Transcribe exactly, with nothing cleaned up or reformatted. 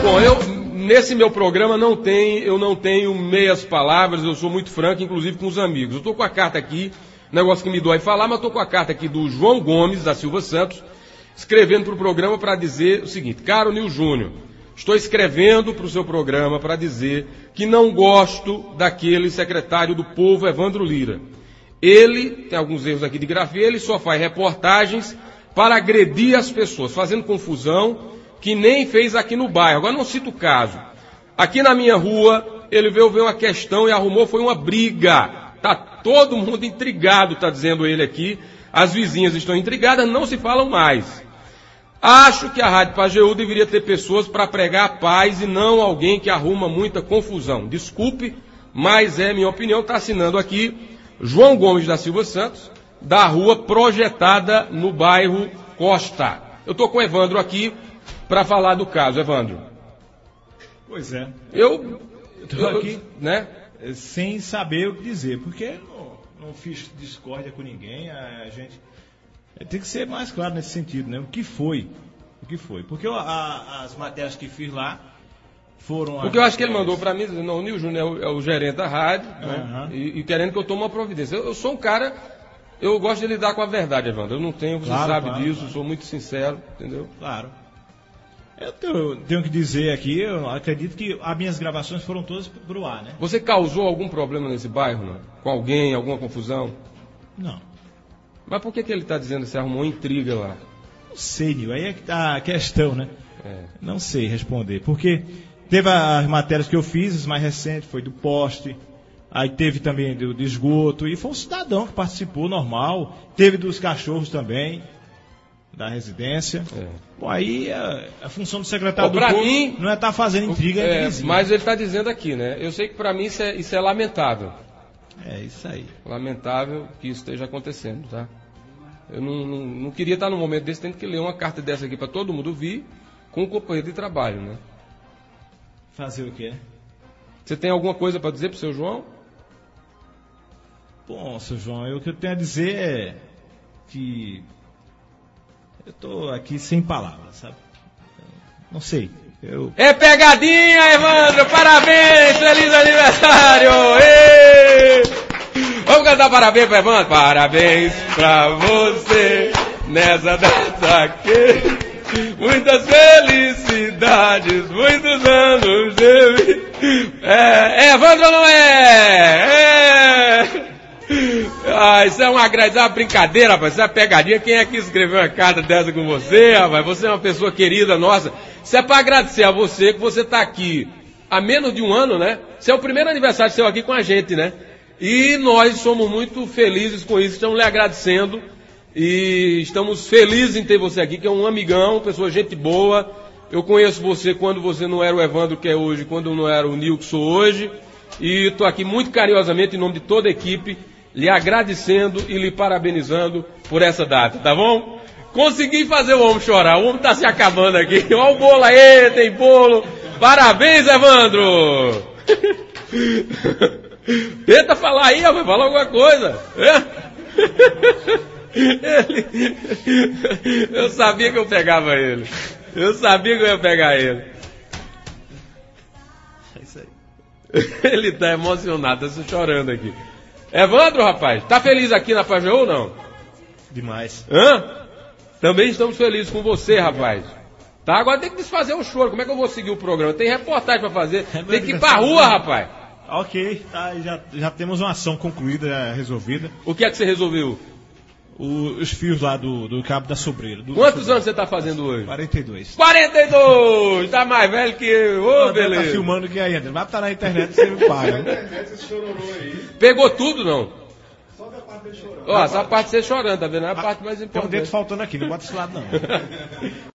Bom, eu, nesse meu programa não tem, eu não tenho meias palavras, eu sou muito franco, inclusive com os amigos. Eu estou com a carta aqui, negócio que me dói falar, mas eu estou com a carta aqui do João Gomes, da Silva Santos, escrevendo para o programa para dizer o seguinte: caro Nil Júnior, estou escrevendo para o seu programa para dizer que não gosto daquele secretário do Povo, Evandro Lira. Ele, tem alguns erros aqui de grafia, ele só faz reportagens para agredir as pessoas, fazendo confusão, que nem fez aqui no bairro. Agora não cito o caso. Aqui na minha rua, ele veio ver uma questão e arrumou, foi uma briga. Está todo mundo intrigado, está dizendo ele aqui. As vizinhas estão intrigadas, não se falam mais. Acho que a Rádio Pajeú deveria ter pessoas para pregar a paz e não alguém que arruma muita confusão. Desculpe, mas é minha opinião. Está assinando aqui João Gomes da Silva Santos, da rua Projetada, no bairro Costa. Eu estou com o Evandro aqui para falar do caso. Evandro. Pois é. Eu estou aqui, né, sem saber o que dizer, porque não, não fiz discórdia com ninguém. A gente tem que ser mais claro nesse sentido, né? O que foi? O que foi? Porque eu, a, as matérias que fiz lá foram... Porque eu acho que ele mandou para mim, não, o Nil Júnior é, é o gerente da rádio, uhum, né? e, e querendo que eu tome uma providência. Eu, eu sou um cara, eu gosto de lidar com a verdade, Evandro. Eu não tenho, você claro, sabe claro, disso, claro. Sou muito sincero, entendeu? Claro. Eu tenho, tenho que dizer aqui, eu acredito que as minhas gravações foram todas pro ar, né? Você causou algum problema nesse bairro, não? Com alguém, alguma confusão? Não. Mas por que, que ele está dizendo que você arrumou uma intriga lá? Não sei, Nil, aí é que tá a questão, né? É. Não sei responder, porque teve as matérias que eu fiz, as mais recentes, foi do poste, aí teve também do, do esgoto, e foi um cidadão que participou, normal, teve dos cachorros também, da residência. É. Bom, aí a, a função do secretário Bom, do Povo mim, não é estar tá fazendo intriga. É, mas ele está dizendo aqui, né? Eu sei que para mim isso é, isso é lamentável. É isso aí. Lamentável que isso esteja acontecendo, tá? Eu não, não, não queria estar num momento desse tendo que ler uma carta dessa aqui para todo mundo vir com um companheiro de trabalho, né? Fazer o quê? Você tem alguma coisa para dizer pro seu João? Bom, seu João, o que eu tenho a dizer é que eu tô aqui sem palavras, sabe? Não sei. Eu... É pegadinha, Evandro! Parabéns! Feliz aniversário! Êêê! Vamos cantar parabéns para Evandro? Parabéns pra você nessa data aqui. Muitas felicidades, muitos anos de vida. É, é Evandro ou não é? É! Ah, isso é uma, isso é uma brincadeira, rapaz. Isso é uma pegadinha. Quem é que escreveu uma carta dessa com você, rapaz? Você é uma pessoa querida nossa. Isso é para agradecer a você que você está aqui há menos de um ano, né? Isso é o primeiro aniversário seu aqui com a gente, né? E nós somos muito felizes com isso. Estamos lhe agradecendo. E estamos felizes em ter você aqui, que é um amigão, pessoa gente boa. Eu conheço você quando você não era o Evandro que é hoje, quando não era o Nil que sou hoje. E estou aqui muito carinhosamente, em nome de toda a equipe, lhe agradecendo e lhe parabenizando por essa data, tá bom? Consegui fazer o homem chorar, o homem está se acabando aqui. Olha o bolo aí, tem bolo. Parabéns, Evandro! Tenta falar aí, vai falar alguma coisa. É? Ele... Eu sabia que eu pegava ele. Eu sabia que eu ia pegar ele. É isso aí. Ele tá emocionado, tá chorando aqui. Evandro, rapaz, tá feliz aqui na Pajeú ou não? Demais. Hã? Também estamos felizes com você, rapaz. Tá, agora tem que desfazer o choro. Como é que eu vou seguir o programa? Tem reportagem pra fazer. Tem que ir pra rua, rapaz. Ok, tá, já, já temos uma ação concluída, já resolvida. O que é que você resolveu? O, os fios lá do, do cabo da sobreira. Do Quantos sobreira. anos você tá fazendo hoje? quarenta e dois. quarenta e dois! Tá mais velho que eu. Ô, oh, beleza. Tá filmando que aí, André. Vai estar na internet, você me paga. Pegou tudo, não? Só da parte de chorando. Ó, essa parte de você chorando, tá vendo? É a parte mais importante. Tem um dedo faltando aqui, não bota esse lado não.